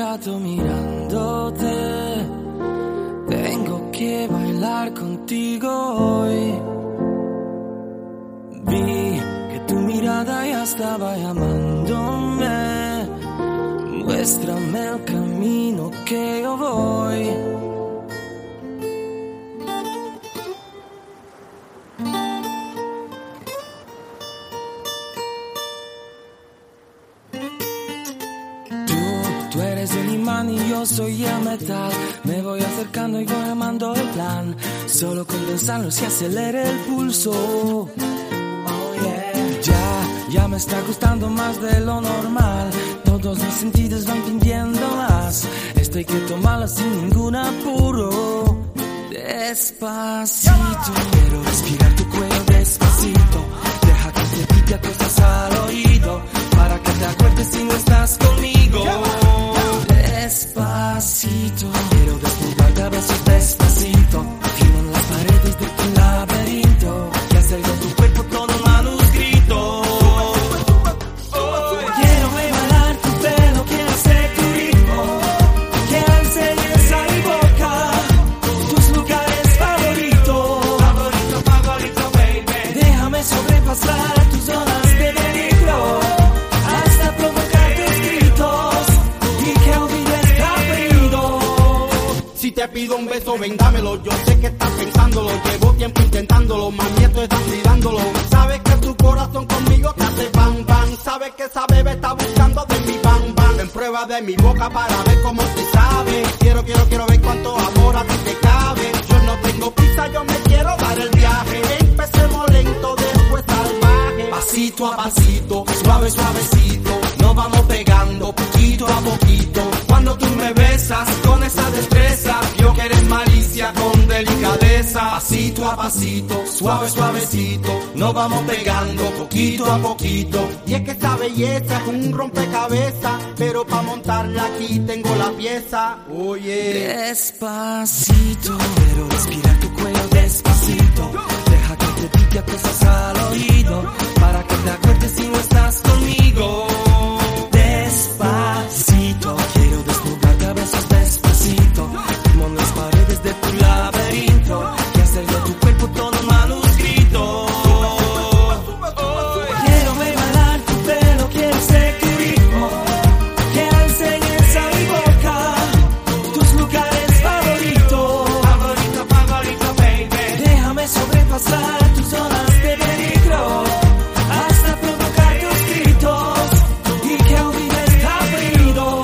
rato mirándote. Tengo que bailar contigo hoy. Vi que tu mirada ya estaba llamándome. Muéstrame el camino que yo voy. Tú eres el imán y yo soy el metal. Me voy acercando y voy armando el plan. Solo con pensarlo se acelera el pulso. Oh yeah. Ya me está gustando más de lo normal. Todos mis sentidos van pidiendo más. Esto hay que tomarlo sin ningún apuro. Despacito, quiero respirar tu cuello despacito. Deja que te diga cosas al oído, para que te acuerdes si no estás conmigo. Despacito, quiero desnudarte a besos despacito. Tienen las paredes de tu laberinto y hacer con tu cuerpo todo un manuscrito. Quiero bailar tu pelo, quiero ser tu ritmo. Quiero enseñes a mi boca tus lugares favoritos. Favorito, baby. Déjame sobrepasar tus zonas de peligro hasta provocar tus gritos y que olvides rápido. Si te pido un beso, ven, dámelo. Yo sé que estás pensándolo, llevo tiempo intentándolo, más nietos están mirándolo. Sabes que tu corazón conmigo te hace bang bang. Sabes que esa bebé está buscando de mi bang bang. En prueba de mi boca para ver cómo te sabe. Quiero ver cuánto amor a ti te cabe. Yo no tengo prisa, yo me quiero dar el viaje. Empecemos lento, después salvaje. Pasito a pasito, suave suavecito, nos vamos pegando poquito a poquito. Cuando tú me besas con esa destreza, yo que eres malicia con delicadeza. Pasito a pasito, suave suavecito, nos vamos pegando poquito a poquito. Y es que esta belleza es un rompecabezas, pero pa' montarla aquí tengo la pieza. Oye, despacito, quiero respirar tu cuello despacito. Deja que te diga cosas al oído, para que te acuerdes si no estás conmigo. Despacito, quiero desnudarte a besos despacito. Firmo las paredes de tu laberinto y hacer de tu cuerpo todo un manuscrito. Quiero ver bailar tu pelo, quiero ser tu ritmo. Quiero enseñes a mi boca tus lugares favoritos. Favorito, baby. Déjame sobrepasar tus zonas de peligro hasta provocar tus gritos y que olvides rápido.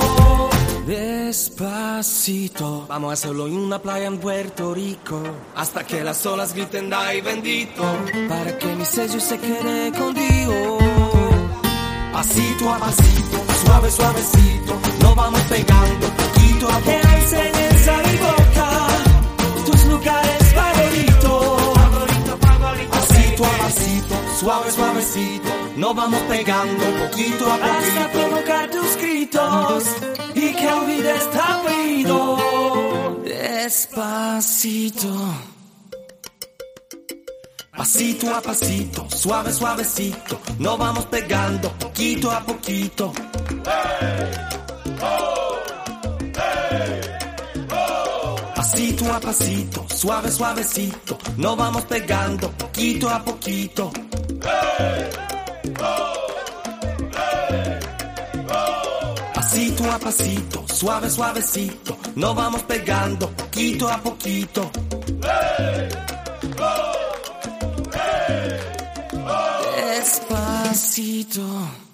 Despacito, vamos a hacerlo en una playa en Puerto Rico, hasta que las olas griten ay bendito, para que mi sello se quede contigo. Pasito a pasito, suave suavecito, nos vamos pegando poquito a poquito. Que enseñes a mi boca tus lugares favoritos. Pasito a pasito, suave suavecito, nos vamos pegando poquito a poquito hasta provocar tus gritos y que olvides rápido. Despacito, pasito a pasito, suave suavecito, nos vamos pegando poquito a poquito. Pasito a pasito, suave suavecito, nos vamos pegando poquito a poquito. Pasito a pasito, suave suavecito, nos vamos pegando poquito a poquito. Despacito.